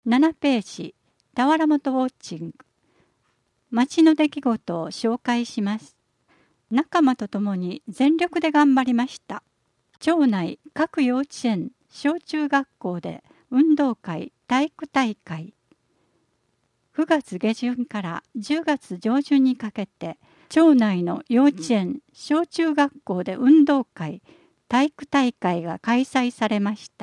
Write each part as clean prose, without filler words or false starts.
7ページ、俵本ウォッチング。町の出来事を紹介します。仲間と共に全力で頑張りました。町内各幼稚園、小中学校で運動会、体育大会。9月下旬から10月上旬にかけて、町内の幼稚園、小中学校で運動会、体育大会が開催されました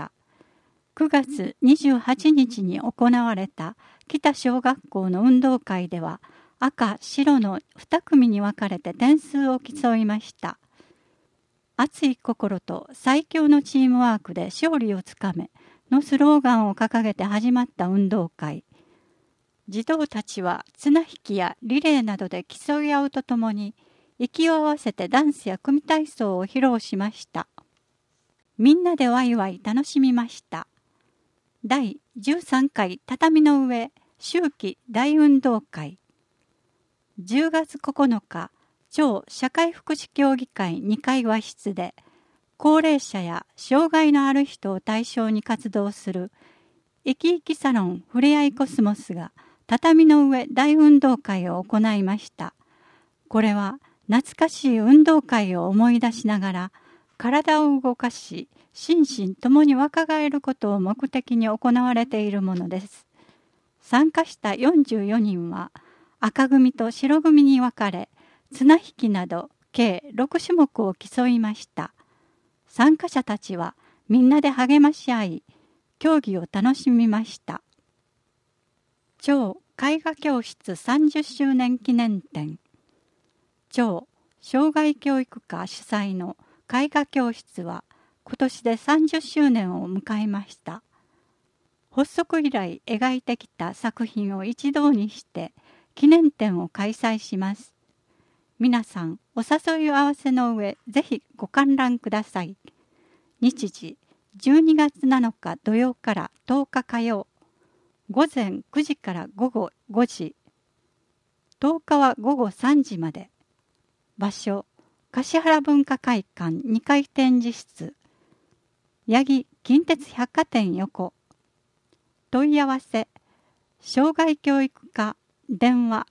。9月28日に行われた北小学校の運動会では、赤、白の2組に分かれて点数を競いました。熱い心と最強のチームワークで勝利をつかめのスローガンを掲げて始まった運動会。児童たちは綱引きやリレーなどで競い合うとともに、息を合わせてダンスや組体操を披露しました。みんなでワイワイ楽しみました。第13回畳の上秋季大運動会。10月9日、町社会福祉協議会2階和室で、高齢者や障害のある人を対象に活動する、生き生きサロンふれあいコスモスが畳の上大運動会を行いました。これは懐かしい運動会を思い出しながら、体を動かし、心身ともに若返ることを目的に行われているものです。参加した44人は赤組と白組に分かれ、綱引きなど計6種目を競いました。参加者たちはみんなで励まし合い、競技を楽しみました。町絵画教室30周年記念展。町障害教育課主催の絵画教室は今年で30周年を迎えました。発足以来描いてきた作品を一堂にして記念展を開催します。皆さんお誘い合わせの上、ぜひご観覧ください。日時12月7日土曜から10日火曜、午前9時から午後5時、10日は午後3時まで。場所、橿原文化会館2階展示室、八木近鉄百貨店横。問い合わせ、障害教育課電話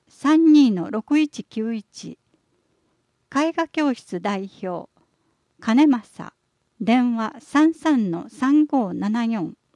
32-6191、絵画教室代表金正電話 33-3574。